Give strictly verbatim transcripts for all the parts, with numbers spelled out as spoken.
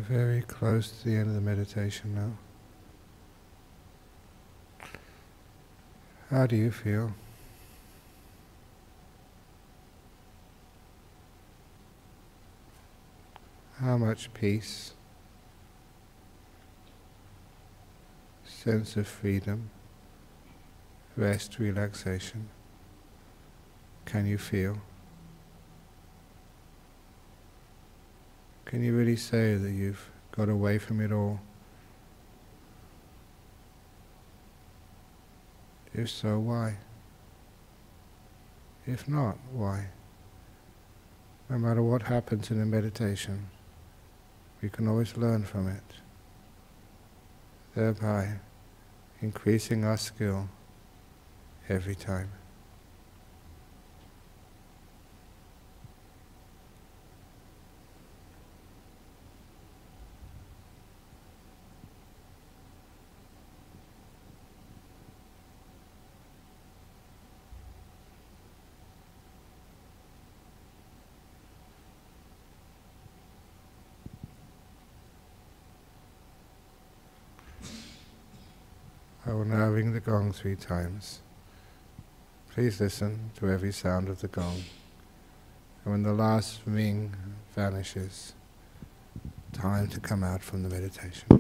very close to the end of the meditation now. How do you feel? How much peace, sense of freedom, rest, relaxation can you feel? Can you really say that you've got away from it all? If so, why? If not, why? No matter what happens in a meditation, we can always learn from it, thereby increasing our skill every time. I will now ring the gong three times. Please listen to every sound of the gong. And when the last ring vanishes, time to come out from the meditation.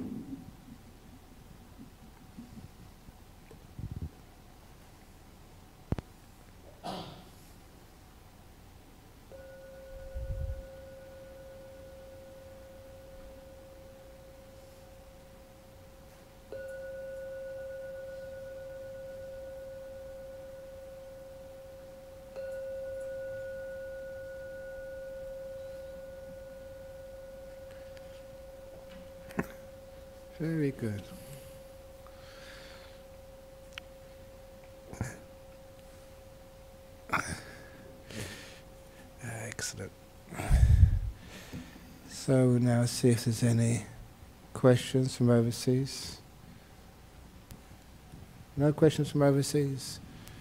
Very good. Excellent. So we'll now see if there's any questions from overseas. No questions from overseas?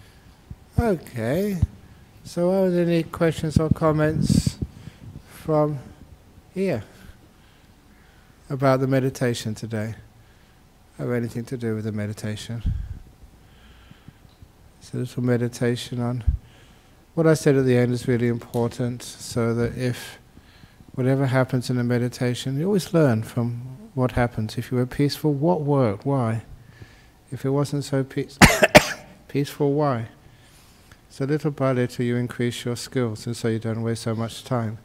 Okay. So are there any questions or comments from here about the meditation today? Have anything to do with the meditation? It's a little meditation on what I said at the end is really important, so that if whatever happens in the meditation, you always learn from what happens. If you were peaceful, what worked? Why? If it wasn't so peace peaceful, why? So little by little you increase your skills, and so you don't waste so much time.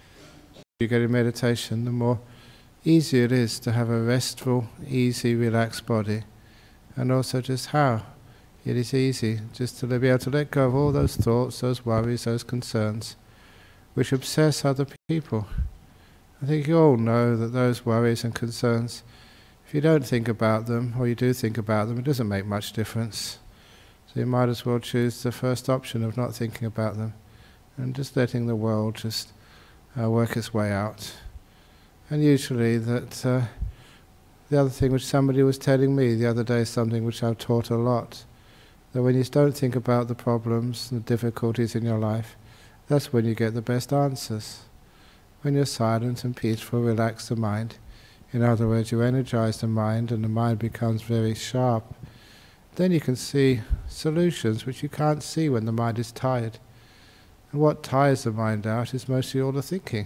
You get in meditation, the more easier it is to have a restful, easy, relaxed body, and also just how it is easy just to be able to let go of all those thoughts, those worries, those concerns, which obsess other people. I think you all know that those worries and concerns, if you don't think about them, or you do think about them, it doesn't make much difference. So you might as well choose the first option of not thinking about them, and just letting the world just uh, work its way out. And usually that uh, the other thing which somebody was telling me the other day, something which I've taught a lot, that when you don't think about the problems and the difficulties in your life, that's when you get the best answers. When you're silent and peaceful, relax the mind. In other words, you energize the mind and the mind becomes very sharp. Then you can see solutions which you can't see when the mind is tired. And what tires the mind out is mostly all the thinking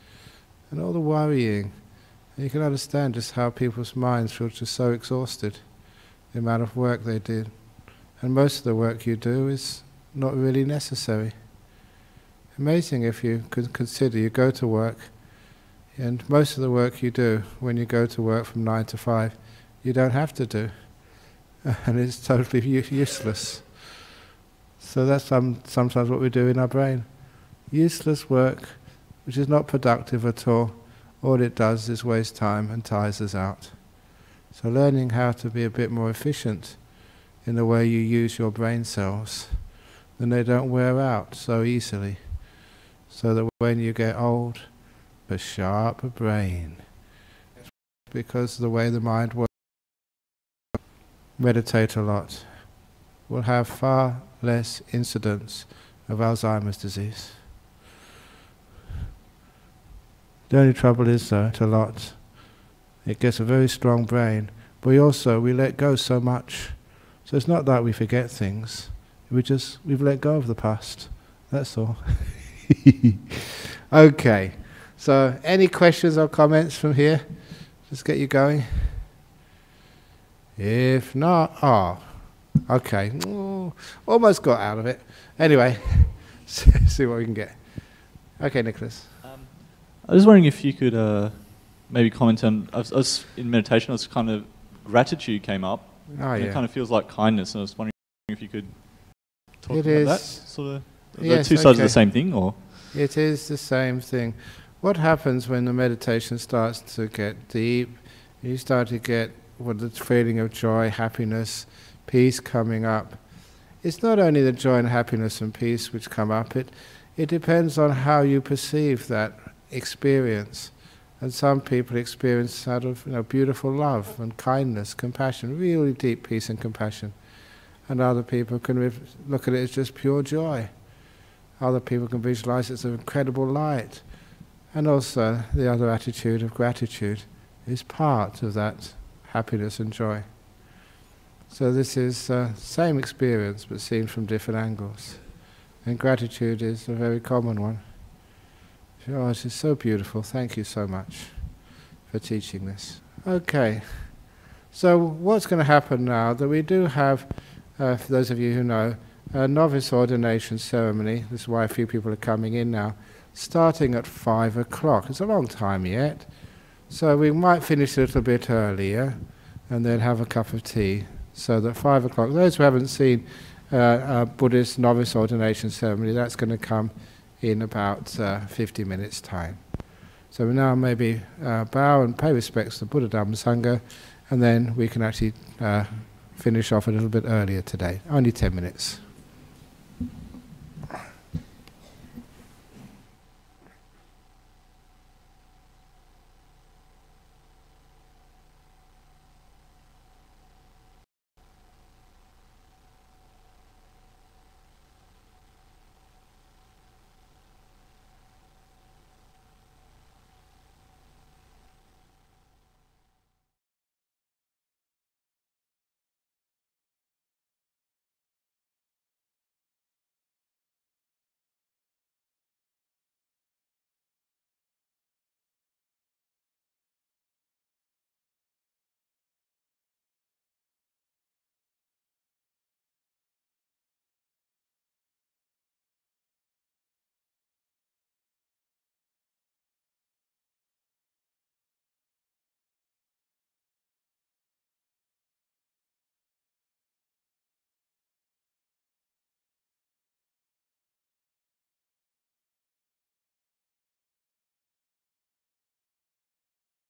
and all the worrying. And you can understand just how people's minds feel just so exhausted, the amount of work they did. And most of the work you do is not really necessary. Amazing if you could consider you go to work, and most of the work you do when you go to work from nine to five, you don't have to do. And it's totally useless. So that's some, sometimes what we do in our brain. Useless work, which is not productive at all. All it does is waste time and tires us out. So learning how to be a bit more efficient in the way you use your brain cells, then they don't wear out so easily. So that when you get old, a sharper brain, because of the way the mind works. Meditate a lot, will have far less incidence of Alzheimer's disease. The only trouble is though, a lot, It gets a very strong brain. But we also, we let go so much. So it's not that we forget things. We just, we've let go of the past. That's all. Okay. So any questions or comments from here? Just get you going. If not, oh, okay. Oh, almost got out of it. Anyway, see what we can get. Okay, Nicholas. Um, I was wondering if you could uh, maybe comment on, I was, I was in meditation, I was kind of, gratitude came up. Oh, yeah. It kind of feels like kindness, and I was wondering if you could talk it about is, that. Sort of, are yes, the two sides okay. of the same thing, or? It is the same thing. What happens when the meditation starts to get deep, you start to get what the feeling of joy, happiness, peace coming up. It's not only the joy and happiness and peace which come up, it, it depends on how you perceive that experience. And some people experience out of you know, beautiful love and kindness, compassion, really deep peace and compassion. And other people can look at it as just pure joy. Other people can visualize it as an incredible light. And also the other attitude of gratitude is part of that happiness and joy. So this is the uh, same experience but seen from different angles. And gratitude is a very common one. Oh, this is so beautiful. Thank you so much for teaching this. Okay. So what's going to happen now, that we do have, uh, for those of you who know, a novice ordination ceremony. This is why a few people are coming in now, starting at five o'clock. It's a long time yet. So we might finish a little bit earlier and then have a cup of tea. So that five o'clock, those who haven't seen uh, a Buddhist novice ordination ceremony, that's going to come in about uh, fifty minutes time. So we now maybe uh, bow and pay respects to Buddha, Dhamma, Sangha, and then we can actually uh, finish off a little bit earlier today, only ten minutes.